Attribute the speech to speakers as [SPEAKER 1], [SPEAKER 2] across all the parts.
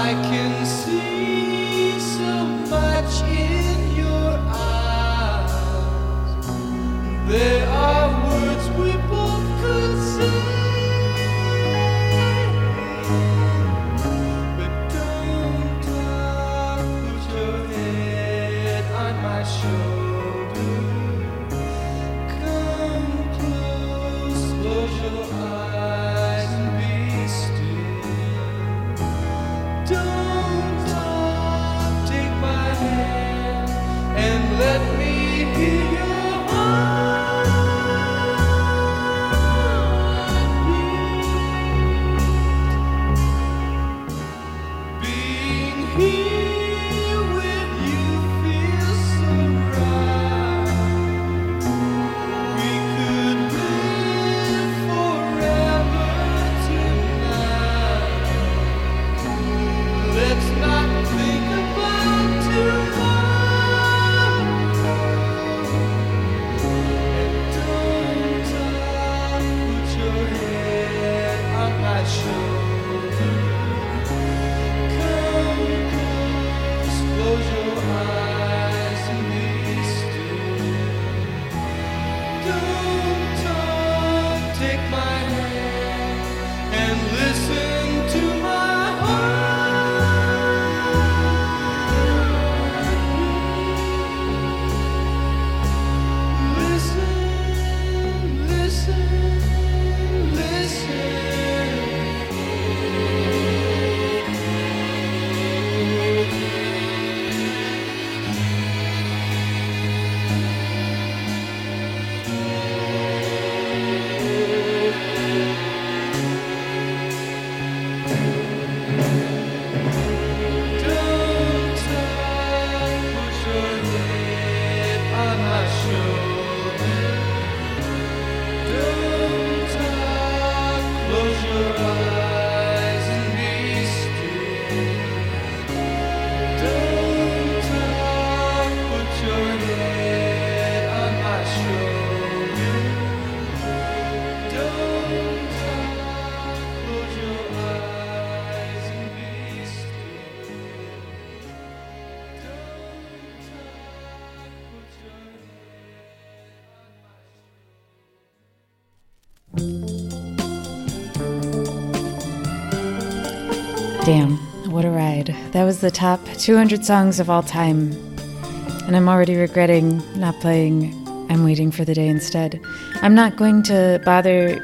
[SPEAKER 1] Damn, what a ride. That was the top 200 songs of all time. And I'm already regretting not playing I'm Waiting for the Day instead. I'm not going to bother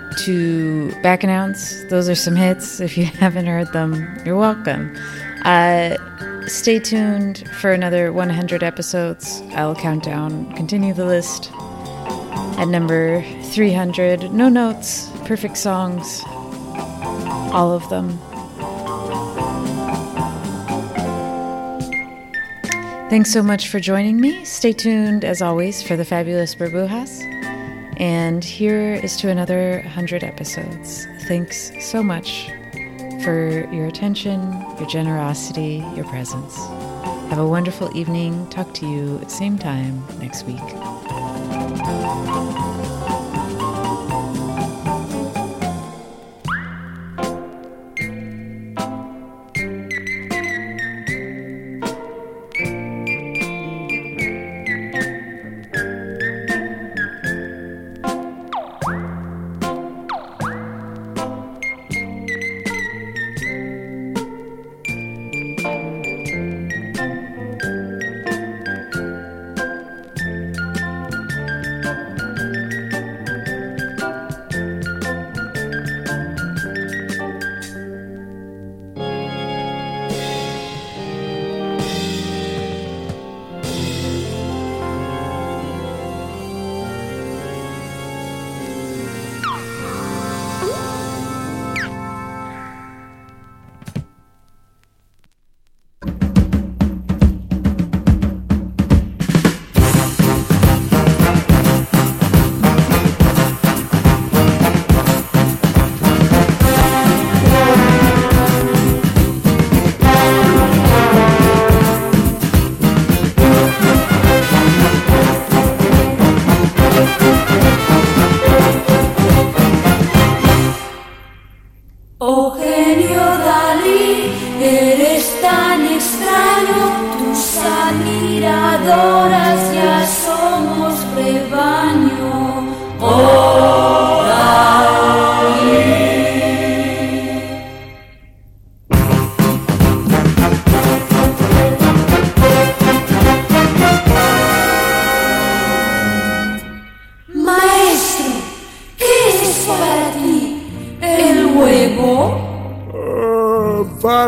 [SPEAKER 1] to back announce. Those are some hits. If you haven't heard them, you're welcome. Stay tuned for another 100 episodes. I'll count down, continue the list. At number 300, no notes, perfect songs, all of them. Thanks so much for joining me. Stay tuned, as always, for the fabulous Burbujas. And here is to another 100 episodes. Thanks so much for your attention, your generosity, your presence. Have a wonderful evening. Talk to you at same time next week.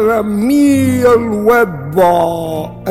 [SPEAKER 2] رمي الوضع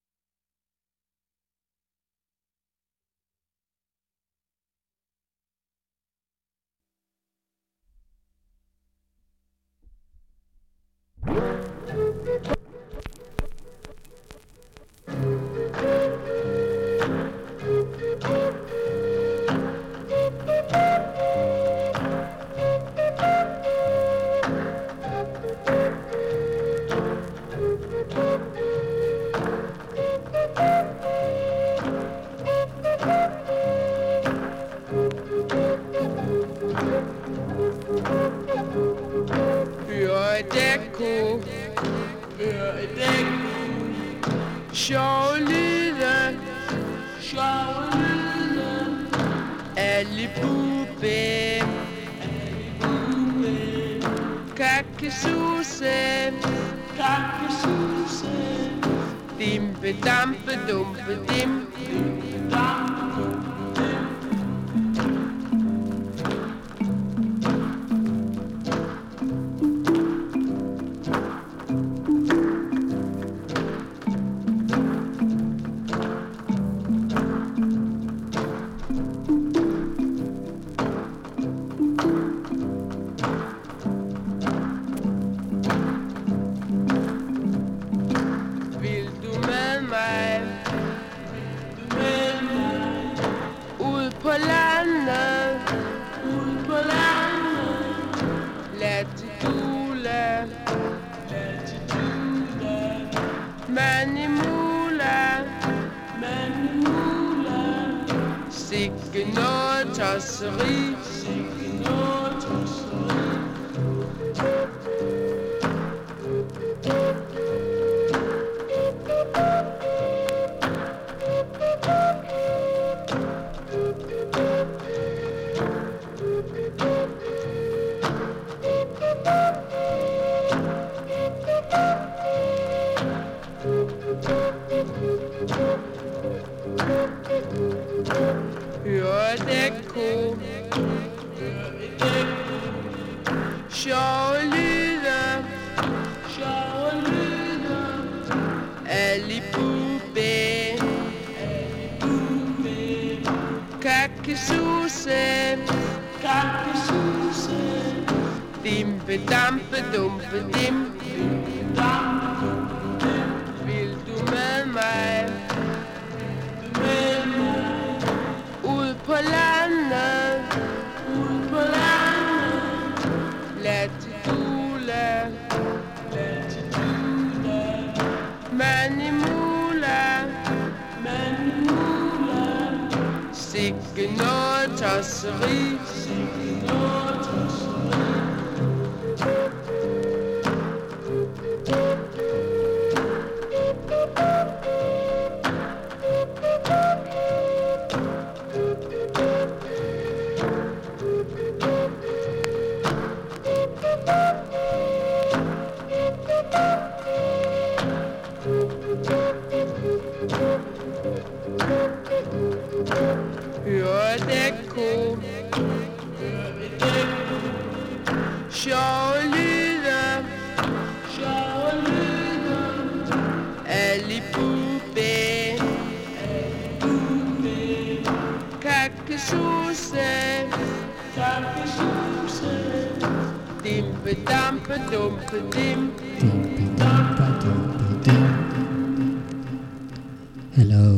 [SPEAKER 3] Hello,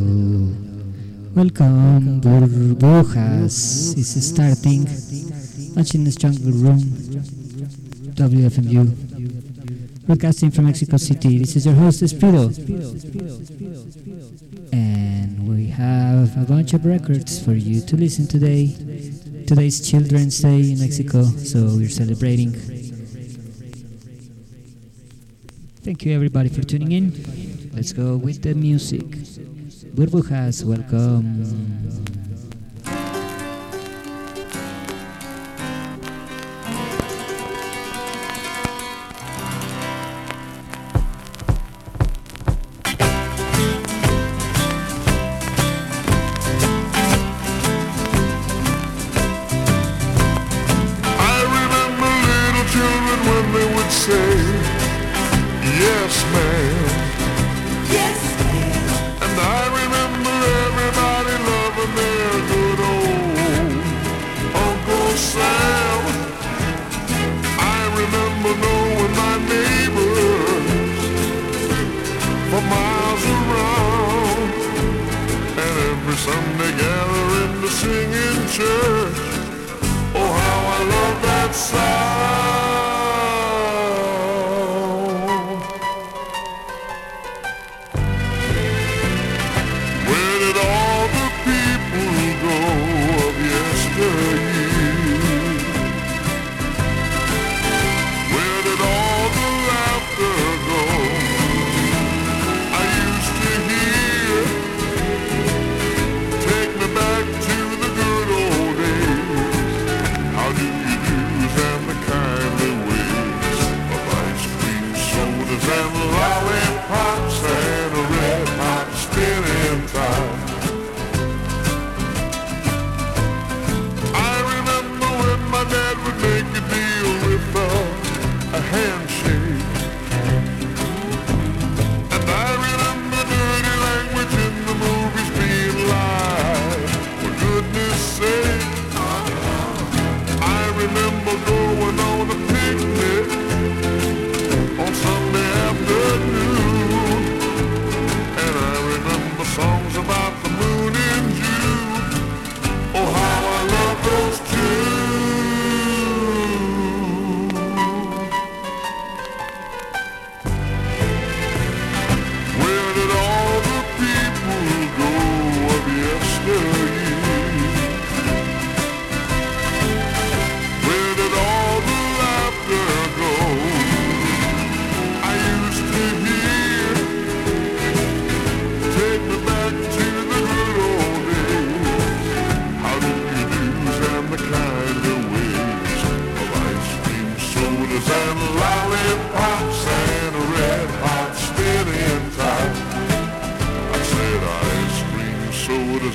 [SPEAKER 3] welcome. Burbujas is starting. Launching the jungle room. WFMU, broadcasting from Mexico City. This is your host Espido, and we have a bunch of records for you to listen today. Today's Children's Day in Mexico, so we're celebrating. Thank you everybody for tuning in. Let's go with the music. Burbujas, welcome.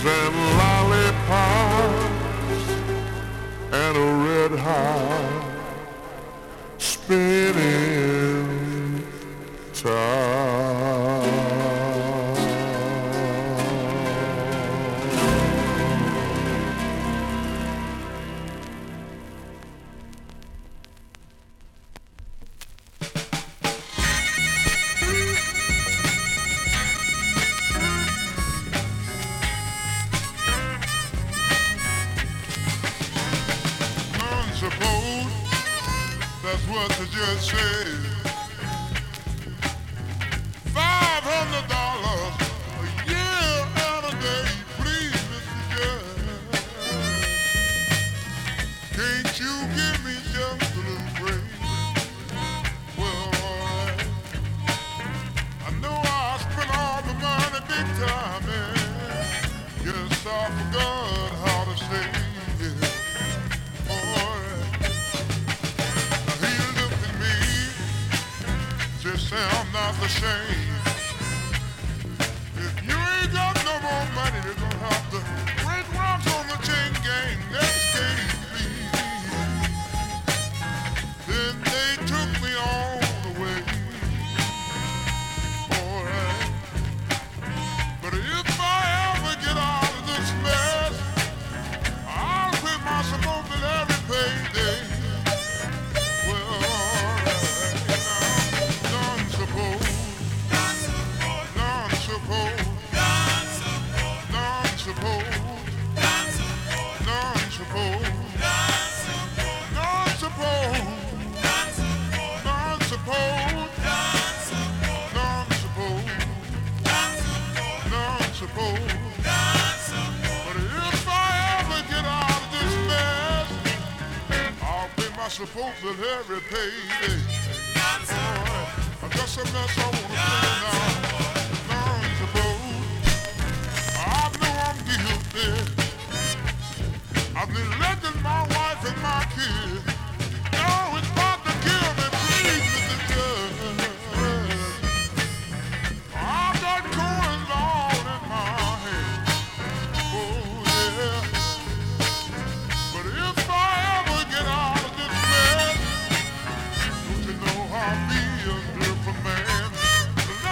[SPEAKER 4] and lollipops and a red hot spinning top. Suppose that's what the judge said. $500 a year and a day, please, Mr. Judge. Can't you give me just a little break? Well, alright. I know I spent all the money big time, man. Guess I forgot how to say it. I'm not ashamed. If you ain't got no more money, you're gonna have to break rocks on the chain gang. Next game, please. Then they took me all the way. Alright. But if I ever get out of this mess, I'll pay my support bill every payday. Support bill every payday. I got some mess I wanna play now. Non-suppose. I know I'm guilty. I've neglected my wife and my kids. Now it's about to kill me, please, Mr. Judge. I've got coins all in my head. Oh yeah. But if I ever get out, don't you know I'll be a different man?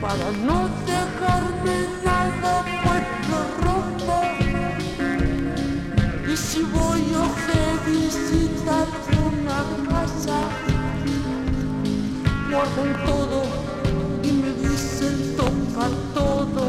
[SPEAKER 5] para no dejarme nada, pues lo rompo. Y si voy yo de visitar una casa, guardan todo y me dicen toca todo.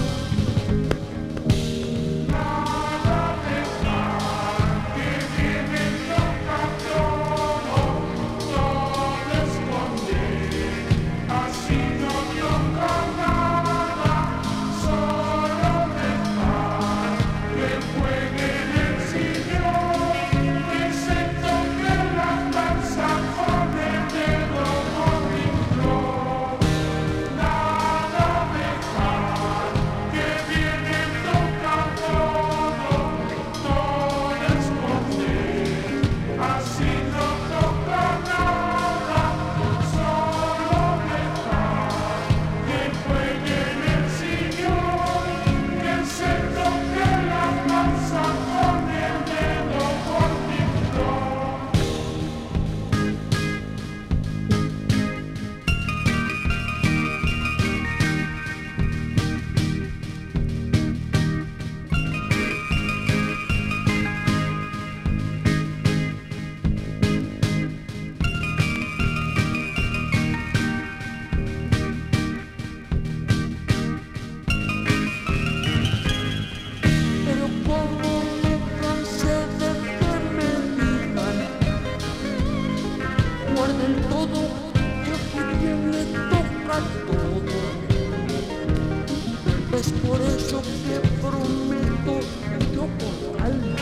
[SPEAKER 5] Es por eso que prometo yo con calma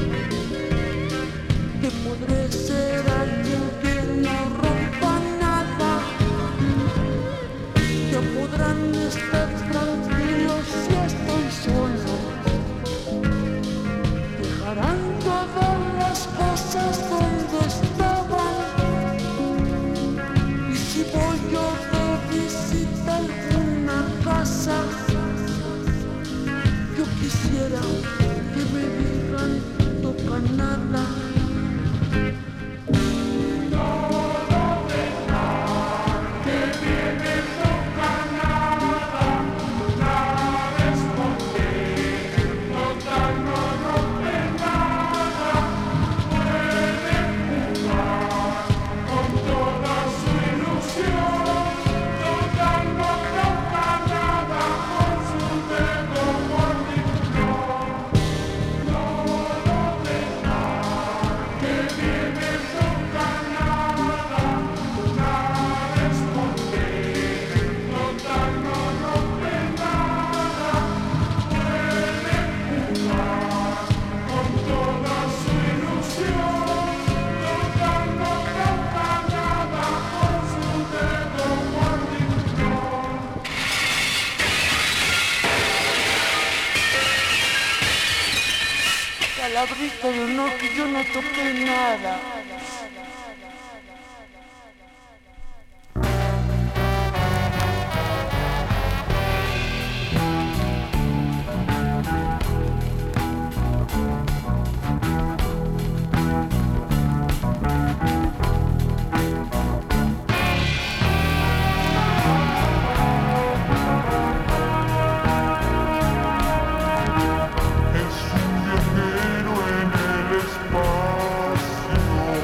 [SPEAKER 5] que podré ser alguien que no rompa nada, que podrán estar tranquilos si estoy solo, dejarán todas las cosas donde estaban. Y si voy yo de visita a alguna casa, yo quisiera que me digan toca nada. Todo dejar que viene toca nada, nada esconder, total no rompe nada, puede jugar con toda su ilusión, total no toca nada con su dedo mordidor. Palabrita de honor que yo no toqué nada.
[SPEAKER 4] Es un viajero en el espacio.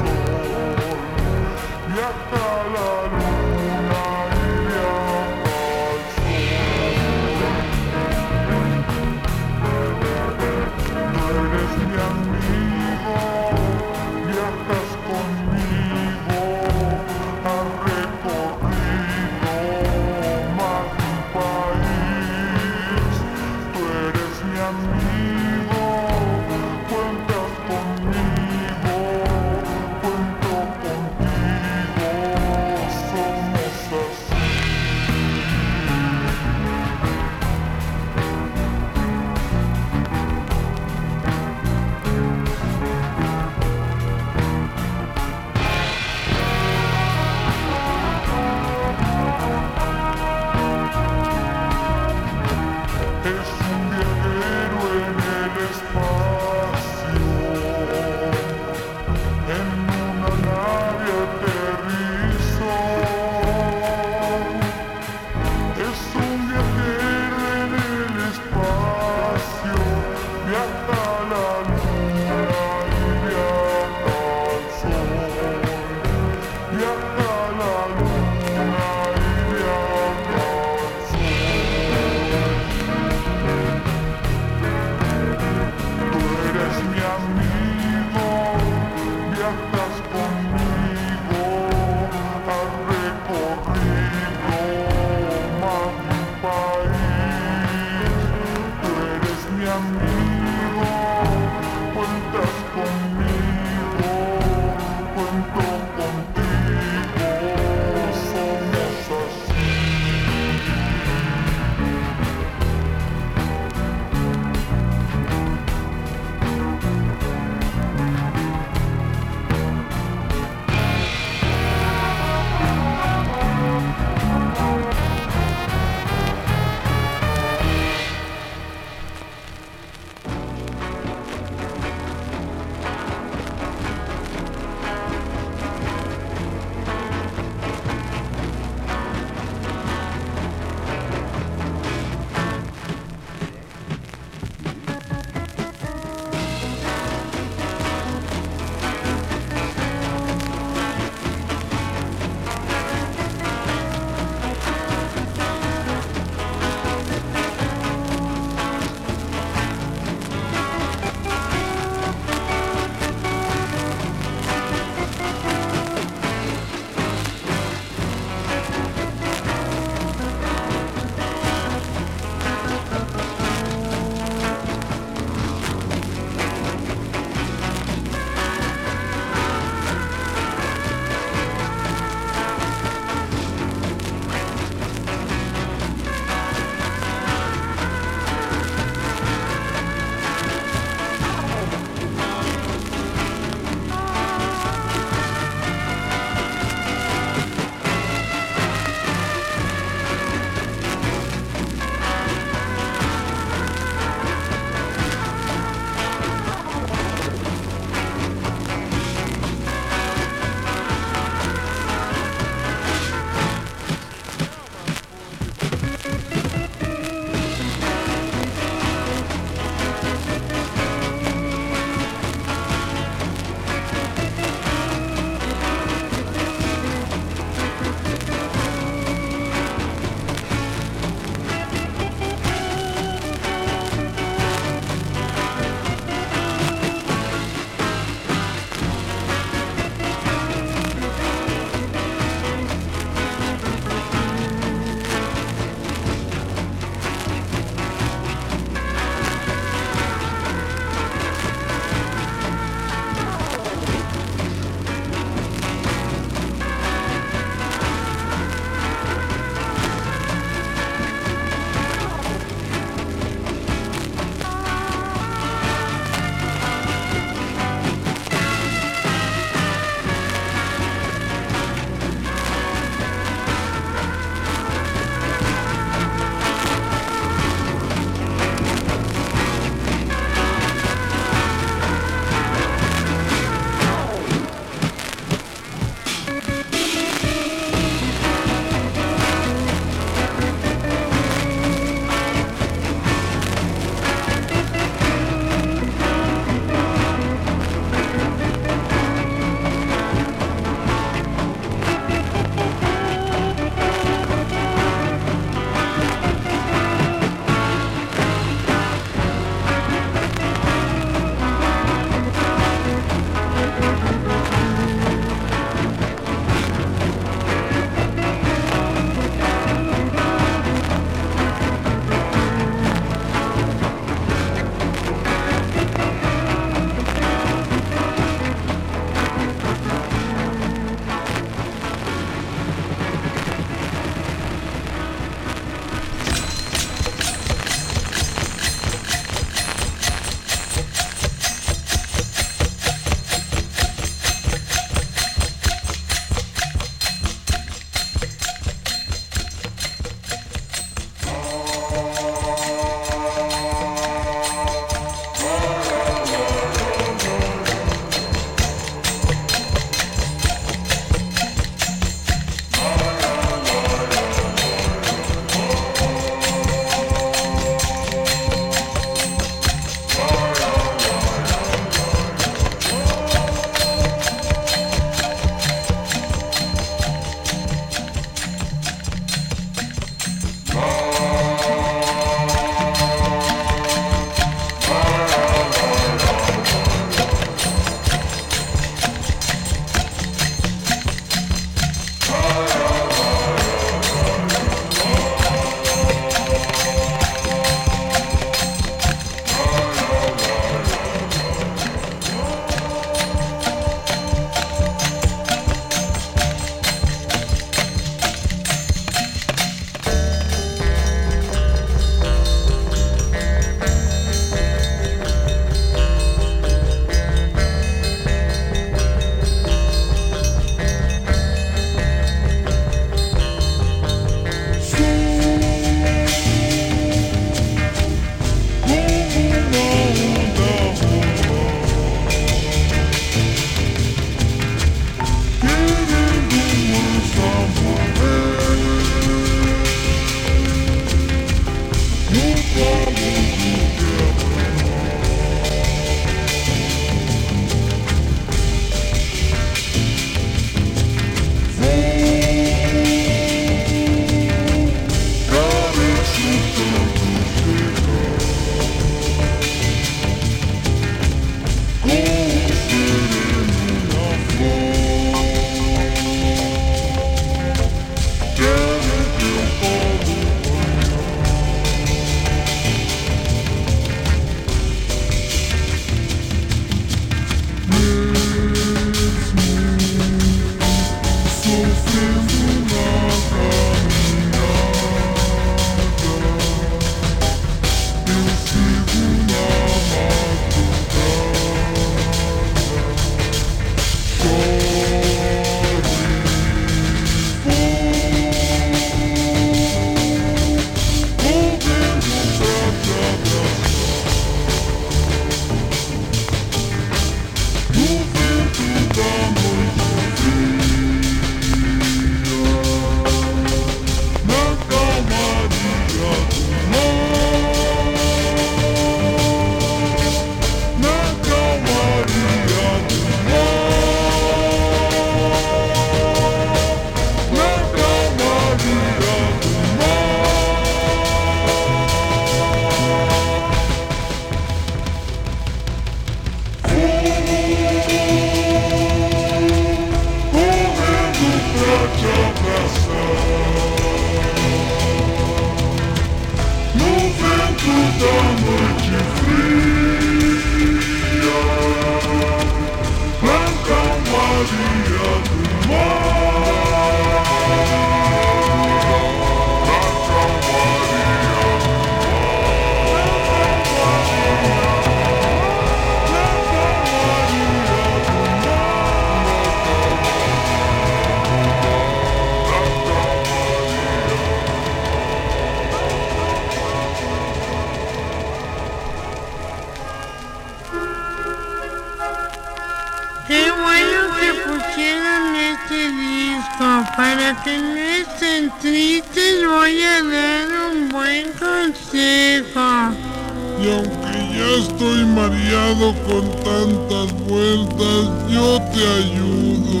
[SPEAKER 5] Qué bueno que pusieron este disco. Para que no estén tristes voy a dar un buen consejo.
[SPEAKER 4] Y aunque ya estoy mareado con tantas vueltas, yo te ayudo.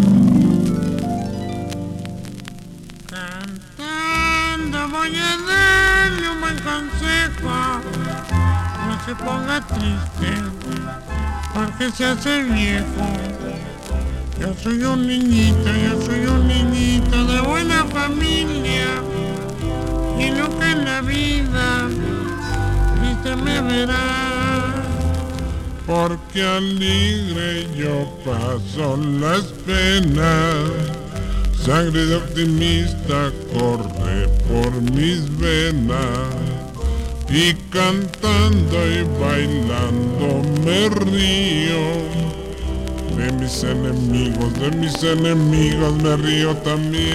[SPEAKER 5] Cantando voy a darle un buen consejo. No se ponga triste, porque se hace viejo. Yo soy un niñito de buena familia. Y nunca en la vida triste me verá.
[SPEAKER 4] Porque alegre yo paso las penas. Sangre de optimista corre por mis venas. Y cantando y bailando me río. De mis enemigos me río también.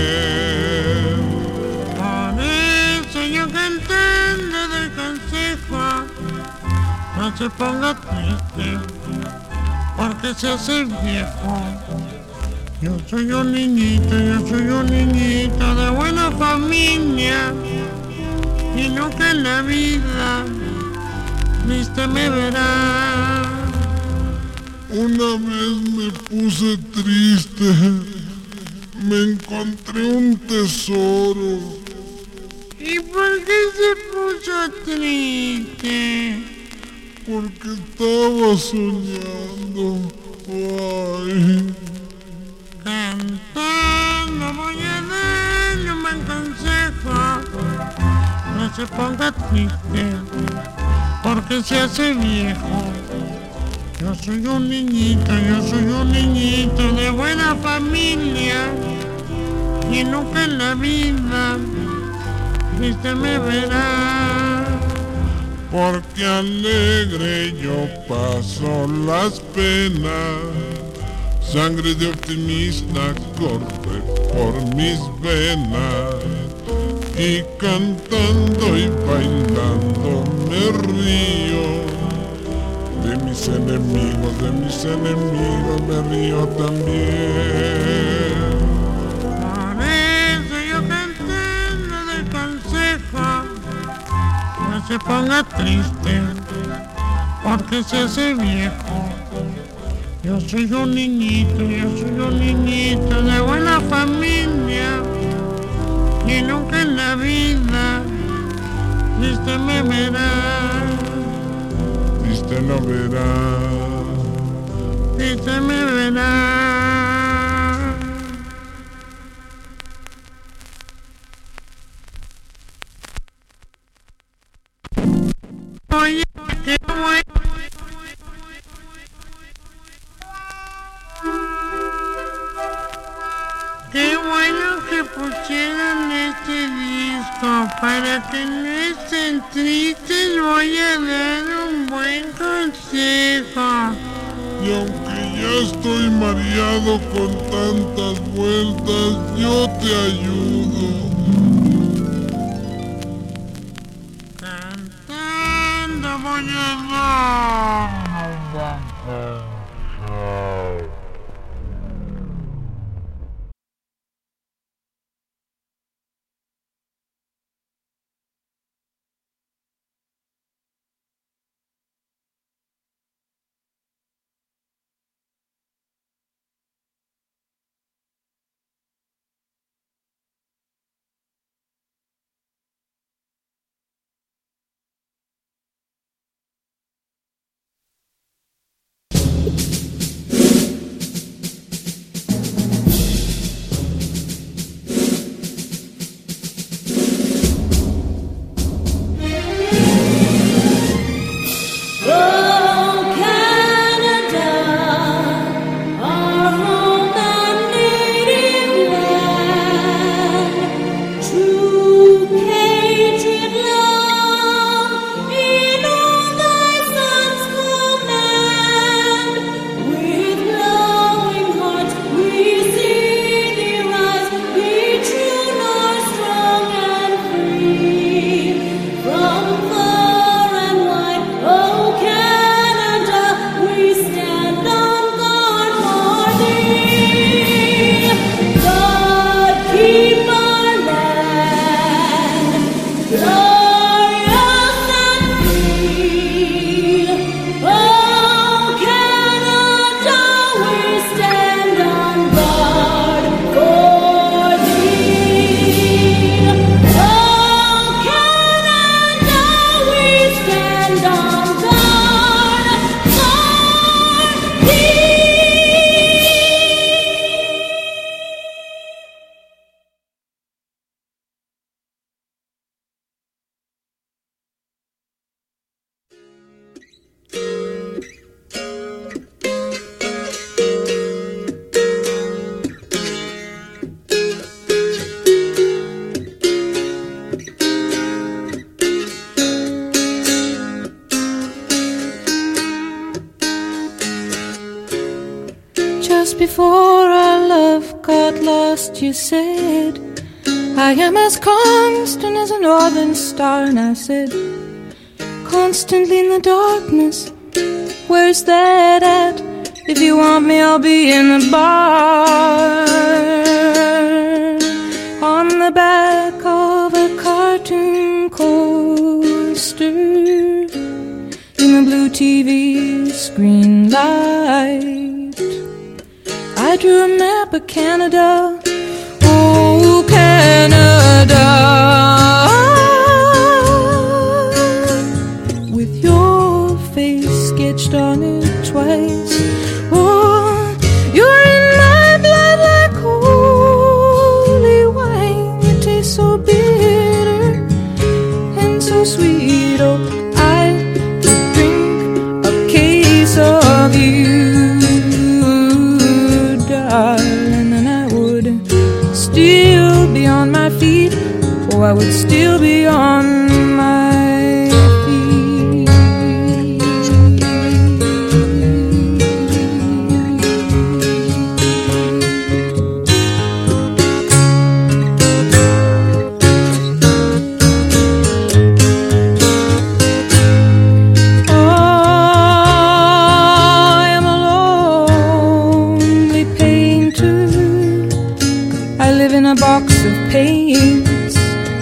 [SPEAKER 5] Por eso yo cantando doy consejo. No se ponga triste, porque se hace viejo. Yo soy un niñito de buena familia. Y nunca en la vida triste me verá.
[SPEAKER 4] Una vez me puse triste, me encontré un tesoro.
[SPEAKER 5] ¿Y por qué se puso triste?
[SPEAKER 4] Porque estaba soñando. Ay.
[SPEAKER 5] Cantando voy a darle un buen consejo. No se ponga triste, porque se hace viejo. Yo soy un niñito de buena familia. Y nunca en la vida triste me verá.
[SPEAKER 4] Porque alegre yo paso las penas. Sangre de optimista corre por mis venas. Y cantando y bailando me río. De mis enemigos me río también.
[SPEAKER 5] Por eso yo cantando del consejo. No se ponga triste, porque se hace viejo. Yo soy un niñito de buena familia. Y nunca en la vida triste me verá.
[SPEAKER 4] Triste no verá.
[SPEAKER 5] Triste me verá. Oye, qué bueno. Qué bueno que pusieron este disco. Para que no estén tristes voy a dar un buen consejo.
[SPEAKER 4] Y aunque ya estoy mareado con tantas vueltas, yo te ayudo.
[SPEAKER 5] Cantando voy a dar.
[SPEAKER 6] Just before our love got lost, you said, I am as constant as a northern star. And I said, constantly in the darkness, where's that at? If you want me, I'll be in the bar. On the back of a cartoon coaster, in the blue TV screen light, I drew a map of Canada. Oh, Canada, with your face sketched on it twice. Oh, you're in my blood like holy wine. You taste so bitter and so sweet. Oh, I could drink a case of you, darling, and I would still be on my feet. Oh, I would still be on my box of paints.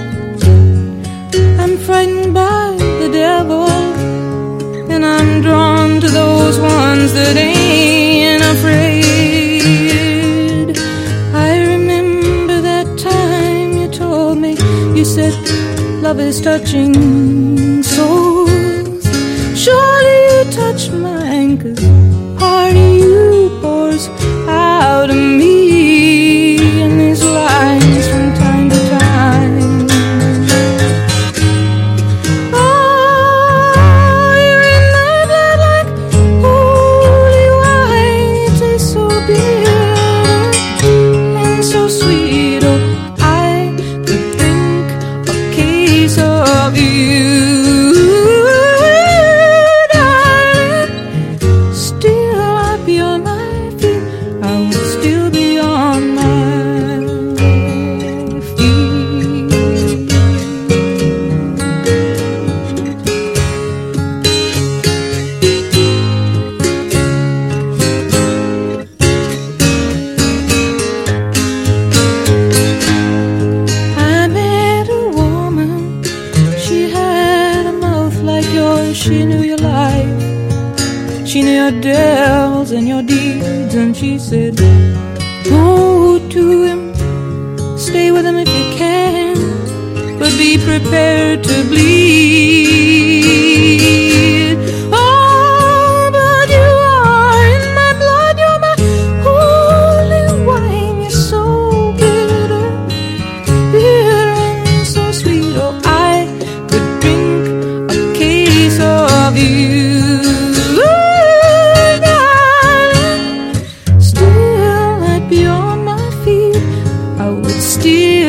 [SPEAKER 6] I'm frightened by the devil, and I'm drawn to those ones that ain't afraid. I remember that time you told me, you said, love is touching souls. Surely you touched mine, 'cause part of you pours out of me. These lines from time to time. Oh, you're in my blood like holy wine. You taste so bitter and so sweet. Stay with him if you can, but be prepared to bleed. Oh, but you are in my blood, you're my holy wine. You're so bitter, bitter and so sweet. Oh, I could drink a case of you. Still